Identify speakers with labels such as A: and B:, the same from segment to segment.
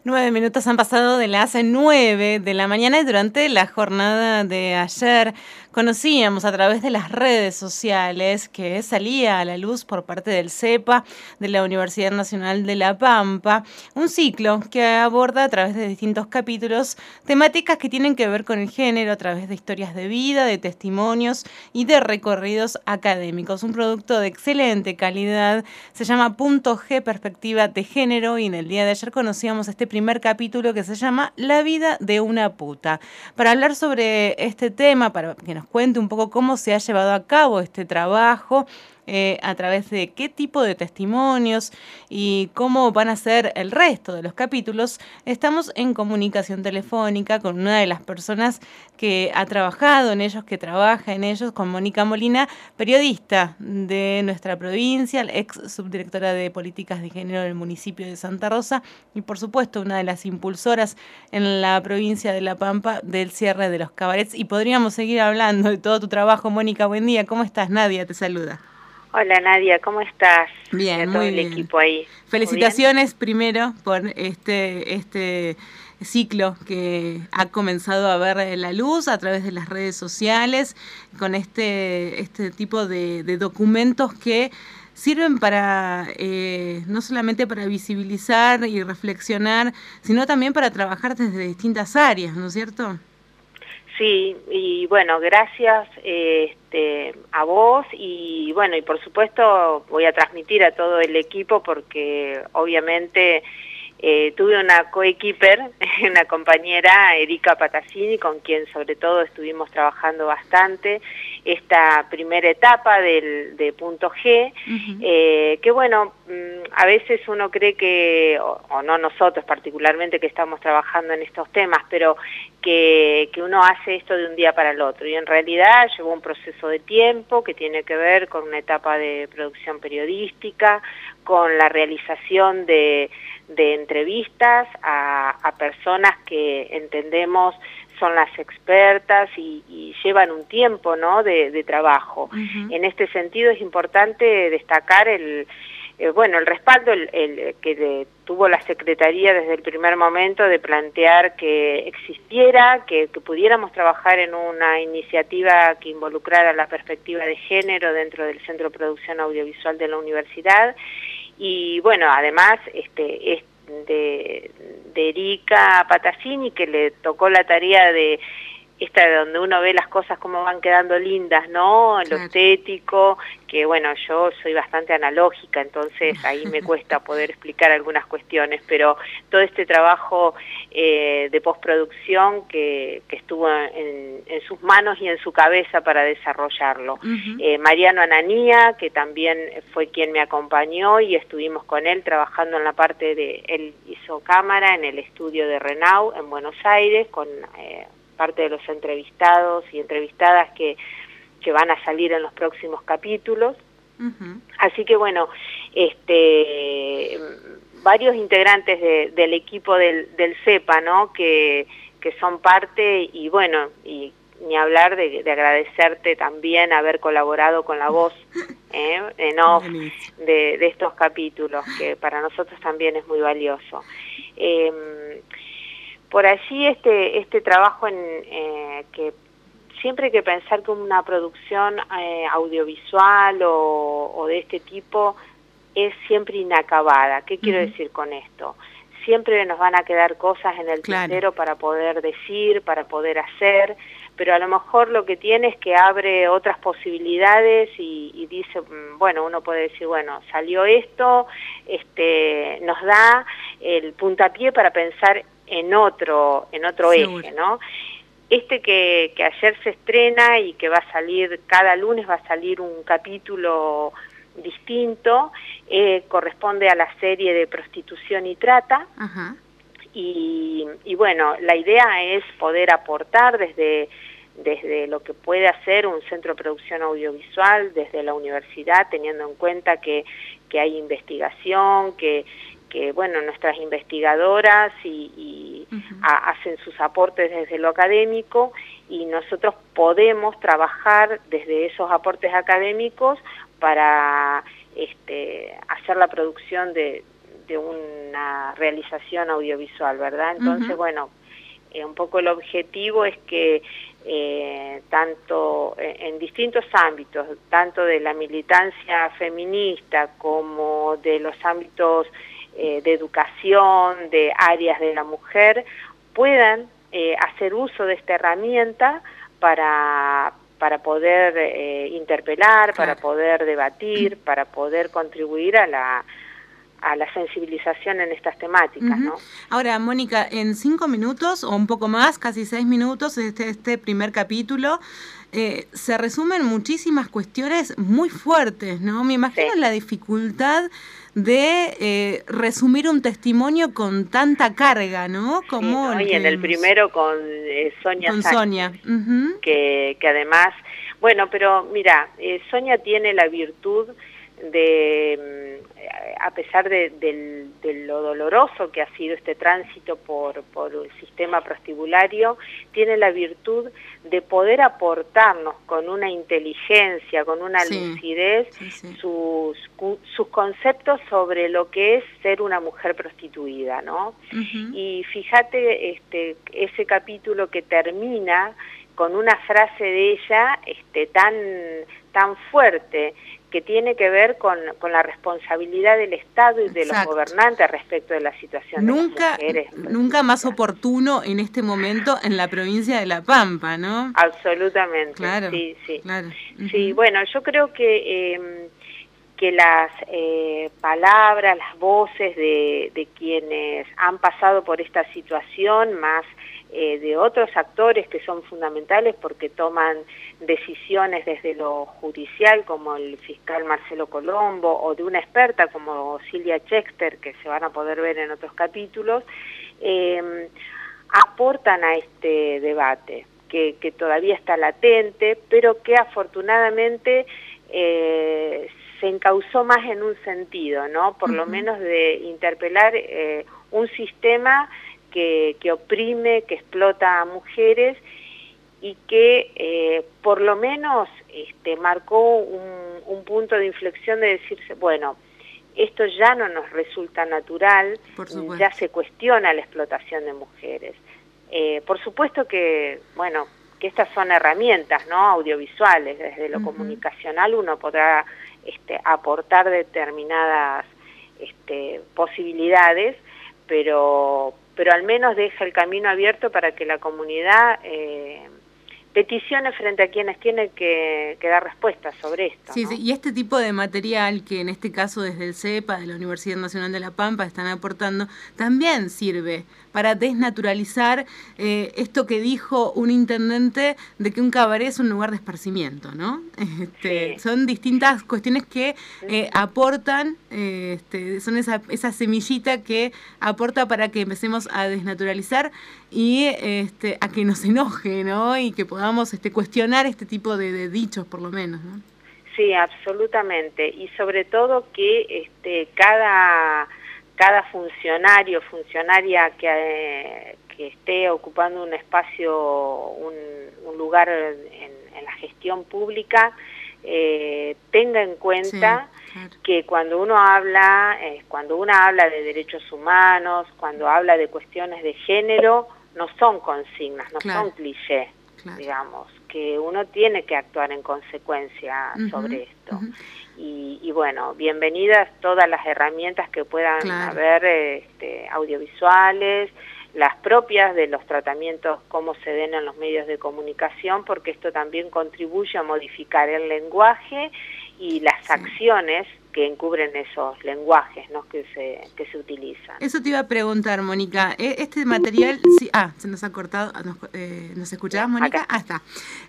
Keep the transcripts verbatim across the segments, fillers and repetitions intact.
A: Nueve minutos han pasado de las nueve de la mañana y durante la jornada de ayer conocíamos a través de las redes sociales que salía a la luz por parte del CEPA, de la Universidad Nacional de La Pampa, un ciclo que aborda a través de distintos capítulos temáticas que tienen que ver con el género a través de historias de vida, de testimonios y de recorridos académicos. Un producto de excelente calidad, se llama Punto G, Perspectiva de Género, y en el día de ayer conocíamos este primer capítulo que se llama La vida de una puta. Para hablar sobre este tema, para que nos cuente un poco cómo se ha llevado a cabo este trabajo, eh, a través de qué tipo de testimonios y cómo van a ser el resto de los capítulos, estamos en comunicación telefónica con una de las personas que ha trabajado en ellos, que trabaja en ellos, con Mónica Molina, periodista de nuestra provincia, ex subdirectora de políticas de género del municipio de Santa Rosa y por supuesto una de las impulsoras en la provincia de La Pampa del cierre de los cabarets. Y podríamos seguir hablando de todo tu trabajo. Mónica, buen día. ¿Cómo estás? Nadia te saluda.
B: Hola Nadia, ¿cómo estás?
A: Bien,
B: y a todo
A: muy
B: el
A: bien.
B: equipo ahí.
A: Felicitaciones primero por este, este ciclo que ha comenzado a ver la luz a través de las redes sociales, con este, este tipo de, de documentos que sirven para, eh, no solamente para visibilizar y reflexionar, sino también para trabajar desde distintas áreas, ¿no es cierto?
B: Sí, y bueno, gracias este, a vos y bueno, y por supuesto voy a transmitir a todo el equipo porque obviamente eh, tuve una coequiper, una compañera, Erika Patazzini, con quien sobre todo estuvimos trabajando bastante esta primera etapa del, de Punto G, uh-huh. eh, que bueno, a veces uno cree que, o, o no nosotros particularmente que estamos trabajando en estos temas, pero que, que uno hace esto de un día para el otro, y en realidad llevó un proceso de tiempo que tiene que ver con una etapa de producción periodística, con la realización de, de entrevistas a, a personas que entendemos son las expertas y, y llevan un tiempo, ¿no?, de, de trabajo. Uh-huh. En este sentido es importante destacar el, eh, bueno, el respaldo el, el, que de, tuvo la Secretaría desde el primer momento de plantear que existiera, que, que pudiéramos trabajar en una iniciativa que involucrara la perspectiva de género dentro del Centro de Producción Audiovisual de la Universidad. Y bueno, además este, es de, de Erika Patazzini, que le tocó la tarea de esta de donde uno ve las cosas como van quedando lindas, ¿no? Lo claro. estético, que bueno, yo soy bastante analógica, entonces ahí me cuesta poder explicar algunas cuestiones, pero todo este trabajo eh, de postproducción que, que estuvo en, en sus manos y en su cabeza para desarrollarlo. Uh-huh. eh, Mariano Ananía, que también fue quien me acompañó y estuvimos con él trabajando en la parte de, él hizo cámara en el estudio de Renau en Buenos Aires, con eh, parte de los entrevistados y entrevistadas que, que van a salir en los próximos capítulos. Uh-huh. Así que bueno, este, varios integrantes de, del equipo del, del CEPA, ¿no?, que, que son parte, y bueno, y ni hablar de, de agradecerte también haber colaborado con la voz ¿eh? en off de, de estos capítulos, que para nosotros también es muy valioso. Eh, Por allí este este trabajo en eh, que siempre hay que pensar que una producción eh, audiovisual o, o de este tipo es siempre inacabada. ¿Qué quiero uh-huh. decir con esto? Siempre nos van a quedar cosas en el claro. tintero para poder decir, para poder hacer, pero a lo mejor lo que tiene es que abre otras posibilidades y, y dice, bueno, uno puede decir, bueno, salió esto, este, nos da el puntapié para pensar en otro en otro Seguro. eje, ¿no? Este que, que ayer se estrena y que va a salir, cada lunes va a salir un capítulo distinto, eh, corresponde a la serie de Prostitución y Trata. Uh-huh. y, y bueno, la idea es poder aportar desde, desde lo que puede hacer un centro de producción audiovisual, desde la universidad, teniendo en cuenta que, que hay investigación, que que bueno, nuestras investigadoras y, y uh-huh. a, hacen sus aportes desde lo académico, y nosotros podemos trabajar desde esos aportes académicos para este, hacer la producción de, de una realización audiovisual, ¿verdad? Entonces, uh-huh. bueno, eh, un poco el objetivo es que eh, tanto eh, en distintos ámbitos, tanto de la militancia feminista como de los ámbitos eh, de educación, de áreas de la mujer, puedan eh, hacer uso de esta herramienta para para poder eh, interpelar, claro. para poder debatir, para poder contribuir a la a la sensibilización en estas temáticas, uh-huh. ¿no?
A: Ahora, Mónica, en cinco minutos o un poco más, casi seis minutos, este, este primer capítulo, eh, se resumen muchísimas cuestiones muy fuertes, ¿no? Me imagino sí. la dificultad de eh, resumir un testimonio con tanta carga, ¿no? Como
B: sí, ¿no? Y en el primero con eh, Sonia
A: Con
B: Sánchez,
A: Sonia. Uh-huh.
B: que, que además, bueno, pero mira, eh, Sonia tiene la virtud de, a pesar de, de, de lo doloroso que ha sido este tránsito por, por el sistema prostibulario, tiene la virtud de poder aportarnos con una inteligencia, con una sí, lucidez, sí, sí. Sus, sus conceptos sobre lo que es ser una mujer prostituida, ¿no? Uh-huh. Y fíjate este, ese capítulo que termina con una frase de ella este, tan, tan fuerte, que tiene que ver con, con la responsabilidad del Estado y de Exacto. los gobernantes respecto de la situación
A: nunca,
B: de las mujeres.
A: Nunca más oportuno en este momento en la provincia de La Pampa, ¿no?
B: Absolutamente,
A: claro,
B: sí, sí.
A: Claro. Uh-huh.
B: Sí, bueno, yo creo que, eh, que las eh, palabras, las voces de, de quienes han pasado por esta situación, más Eh, de otros actores que son fundamentales porque toman decisiones desde lo judicial, como el fiscal Marcelo Colombo, o de una experta como Silvia Chexter, que se van a poder ver en otros capítulos, eh, aportan a este debate, que, que todavía está latente, pero que afortunadamente eh, se encauzó más en un sentido, ¿no? Por uh-huh. lo menos de interpelar eh, un sistema Que, que oprime, que explota a mujeres y que eh, por lo menos este, marcó un, un punto de inflexión de decirse, bueno, esto ya no nos resulta natural, ya se cuestiona la explotación de mujeres. Eh, por supuesto que, bueno, que estas son herramientas, ¿no? Audiovisuales, desde lo uh-huh. comunicacional uno podrá este, aportar determinadas este, posibilidades, pero pero al menos deja el camino abierto para que la comunidad eh, peticione frente a quienes tienen que, que dar respuestas sobre esto.
A: Sí,
B: ¿no?
A: sí, y este tipo de material que en este caso desde el CEPA, de la Universidad Nacional de La Pampa, están aportando, también sirve para desnaturalizar eh, esto que dijo un intendente de que un cabaret es un lugar de esparcimiento, ¿no? Este, sí. Son distintas cuestiones que eh, aportan, eh, este, son esa, esa semillita que aporta para que empecemos a desnaturalizar y este, a que nos enoje, ¿no? Y que podamos este, cuestionar este tipo de, de dichos, por lo menos, ¿no?
B: Sí, absolutamente. Y sobre todo que este, cada... cada funcionario, funcionaria que, eh, que esté ocupando un espacio, un, un lugar en, en la gestión pública, eh, tenga en cuenta sí, claro. que cuando uno habla, eh, cuando uno habla de derechos humanos, cuando habla de cuestiones de género, no son consignas, no claro. son clichés, claro. digamos, que uno tiene que actuar en consecuencia uh-huh, sobre esto. Uh-huh. Y, y bueno, bienvenidas todas las herramientas que puedan claro. haber este, audiovisuales, las propias de los tratamientos, cómo se den en los medios de comunicación, porque esto también contribuye a modificar el lenguaje y las sí. acciones que encubren esos lenguajes, ¿no? que se que se utilizan.
A: Eso te iba a preguntar, Mónica. Este material, sí, ah, se nos ha cortado, nos, eh, ¿nos escuchabas, Mónica?
B: Acá.
A: Ah, está.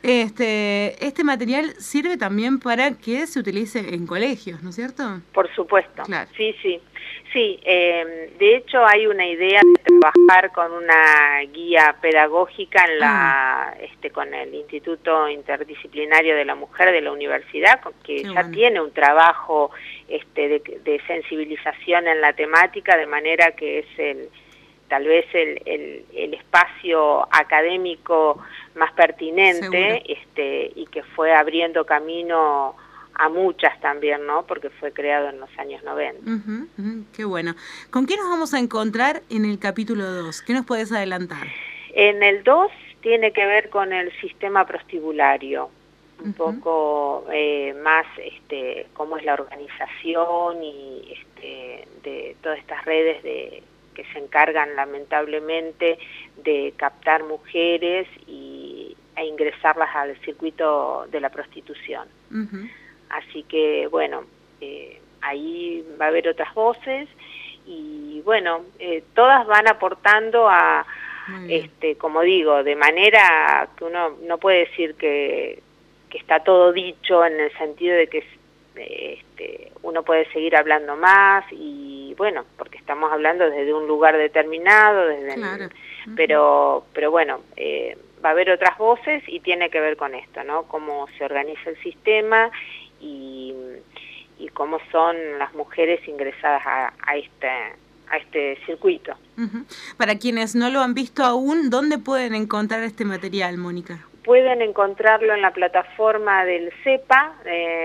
A: Este, este material sirve también para que se utilice en colegios, ¿no es cierto?
B: Por supuesto,
A: claro.
B: sí, sí. Sí, eh, de hecho hay una idea de trabajar con una guía pedagógica en la, ah. este, con el Instituto Interdisciplinario de la Mujer de la Universidad, que Qué ya bueno. tiene un trabajo este, de, de sensibilización en la temática, de manera que es el tal vez el, el, el espacio académico más pertinente este, y que fue abriendo camino a muchas también, ¿no? Porque fue creado en los años noventa.
A: Uh-huh, uh-huh, qué bueno. ¿Con qué nos vamos a encontrar en el capítulo dos? ¿Qué nos puedes adelantar?
B: En el dos tiene que ver con el sistema prostibulario, un uh-huh. poco eh, más este, cómo es la organización y este, de todas estas redes de, que se encargan lamentablemente de captar mujeres y, e ingresarlas al circuito de la prostitución. Uh-huh. Así que, bueno, eh, ahí va a haber otras voces y, bueno, eh, todas van aportando a, este, como digo, de manera que uno no puede decir que, que está todo dicho en el sentido de que este, uno puede seguir hablando más y, bueno, porque estamos hablando desde un lugar determinado, desde claro. el, pero, pero bueno, eh, va a haber otras voces y tiene que ver con esto, ¿no? Cómo se organiza el sistema y, y cómo son las mujeres ingresadas a, a este a este circuito.
A: Uh-huh. Para quienes no lo han visto aún, ¿dónde pueden encontrar este material, Mónica?
B: Pueden encontrarlo en la plataforma del CEPA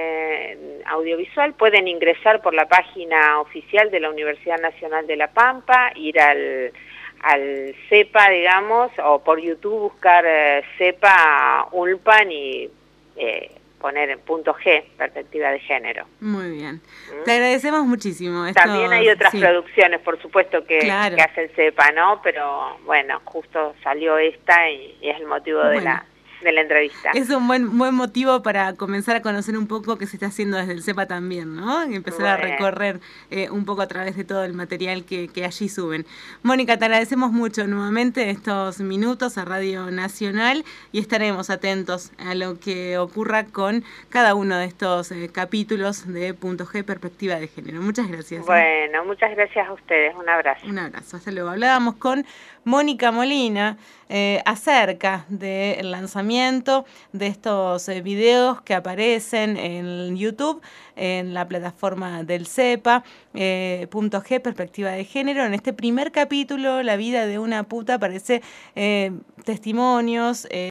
B: eh, audiovisual, pueden ingresar por la página oficial de la Universidad Nacional de La Pampa, ir al, al CEPA, digamos, o por YouTube buscar eh, CEPA Ulpan y eh, poner en punto G, perspectiva de género.
A: Muy bien. ¿Mm? Te agradecemos muchísimo.
B: Esto, También hay otras
A: sí.
B: producciones, por supuesto, que,
A: claro.
B: que hace el CEPA, ¿no? Pero bueno, justo salió esta y, y es el motivo bueno. de la... de la entrevista.
A: Es un buen buen motivo para comenzar a conocer un poco qué se está haciendo desde el CEPA también, ¿no? Y empezar bueno. a recorrer eh, un poco a través de todo el material que, que allí suben. Mónica, te agradecemos mucho nuevamente estos minutos a Radio Nacional y estaremos atentos a lo que ocurra con cada uno de estos eh, capítulos de Punto G, Perspectiva de Género. Muchas gracias.
B: Bueno, ¿eh? muchas gracias a ustedes. Un abrazo.
A: Un abrazo. Hasta luego. Hablábamos con Mónica Molina eh, acerca del lanzamiento de estos eh, videos que aparecen en YouTube, en la plataforma del CEPA, eh, Punto G, Perspectiva de Género. En este primer capítulo, La vida de una puta, aparece eh, testimonios, eh,